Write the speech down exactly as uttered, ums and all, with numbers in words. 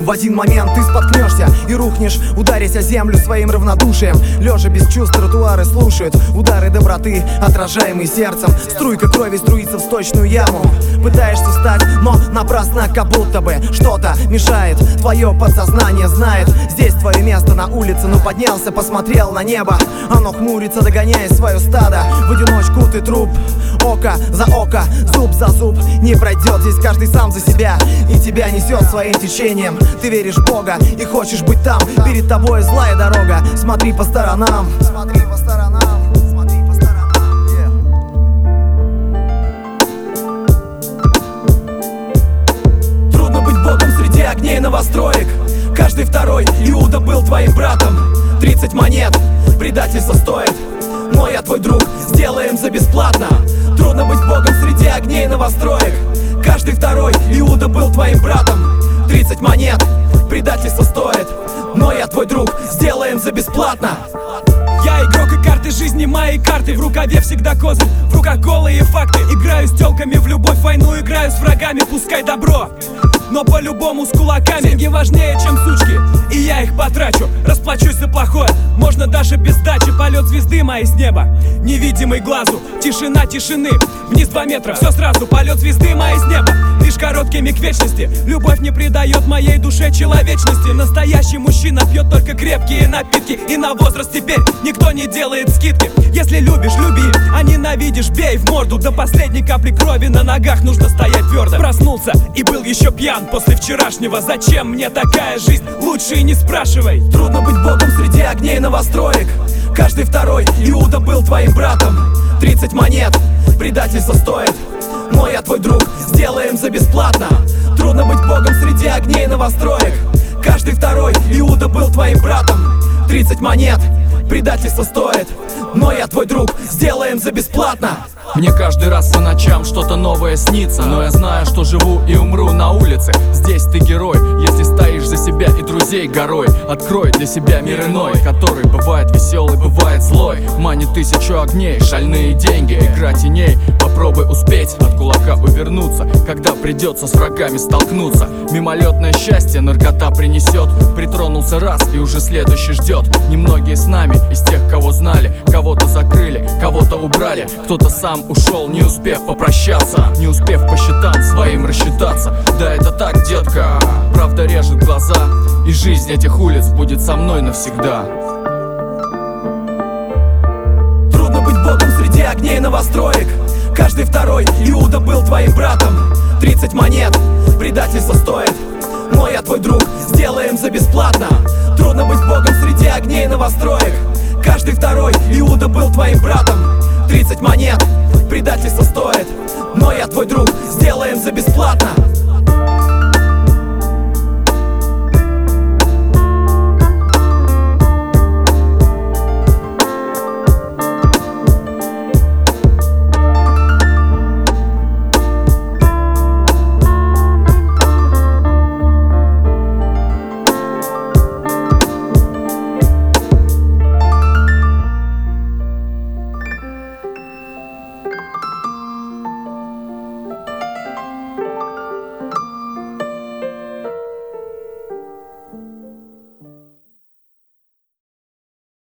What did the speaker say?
В один момент ты споткнешься и рухнешь, ударясь о землю своим равнодушием. Лежа без чувств, тротуары слушают удары доброты, отражаемые сердцем. Струйка крови струится в сточную яму. Пытаешься встать, но напрасно, как будто бы что-то мешает. Твое подсознание знает, здесь твое место на улице. Но поднялся, посмотрел на небо, оно хмурится, догоняя свое стадо. В одиночку ты труп, око за око, зуб за зуб не пройдет. Здесь каждый сам за себя, и тебя несет своим течением. Ты веришь в Бога и хочешь быть там. Перед тобой злая дорога, смотри по сторонам. Смотри по сторонам. Смотри по сторонам. Yeah. Трудно быть Богом среди огней новостроек. Каждый второй Иуда был твоим братом. Тридцать монет предательство стоит, но я твой друг, сделаем за бесплатно. Трудно быть Богом среди огней новостроек. Каждый второй Иуда был твоим братом. Тридцать монет предательство стоит, но я твой друг, сделаем за бесплатно. Я игрок и карты жизни, мои карты. В рукаве всегда козырь, в руках голые факты. Играю с тёлками в любовь, войну играю с врагами. Пускай добро, но по-любому с кулаками. Деньги важнее, чем сучки, и я их потрачу. Расплачусь за плохое, можно даже без дачи. Полет звезды моей с неба, невидимый глазу. Тишина тишины, вниз два метра, все сразу. Полет звезды моей с неба, лишь короткими к вечности. Любовь не придает моей душе человечности. Настоящий мужчина пьет только крепкие напитки, и на возраст теперь никто не делает скидки. Если любишь, люби, а ненавидишь, бей в морду. До последней капли крови на ногах нужно стоять твердо. Проснулся и был еще пьян после вчерашнего. Зачем мне такая жизнь? Лучше и не спрашивай. Трудно быть Богом среди огней новостроек. Каждый второй Иуда был твоим братом. Тридцать монет предательство стоит, но я твой друг, сделаем за бесплатно. Трудно быть Богом среди огней новостроек. Каждый второй Иуда был твоим братом. Тридцать монет предательство стоит, но я твой друг, сделаем за бесплатно. Мне каждый раз по ночам что-то новое снится, но я знаю, что живу и умру на улице. Здесь ты герой, если стоишь за себя и друзей горой. Открой для себя мир иной, который бывает веселый, бывает злой. Манит тысячу огней, шальные деньги, игра теней. Попробуй успеть от кулака увернуться, когда придется с врагами столкнуться. Мимолетное счастье наркота принесет. Притронулся раз и уже следующий ждет. Немногие с нами из тех, кого знали. Кого-то закрыли, кого-то убрали, кто-то сам ушел, не успев попрощаться, не успев по счетам своим рассчитаться. Да это так, детка, правда режет глаза, и жизнь этих улиц будет со мной навсегда. Трудно быть Богом среди огней новостроек. Каждый второй Иуда был твоим братом. Тридцать монет предательство стоит, но я твой друг, сделаем за бесплатно. Трудно быть Богом среди огней новостроек. Каждый второй Иуда был твоим братом. Тридцать монет предательство стоит, но я твой друг, сделаем за бесплатно.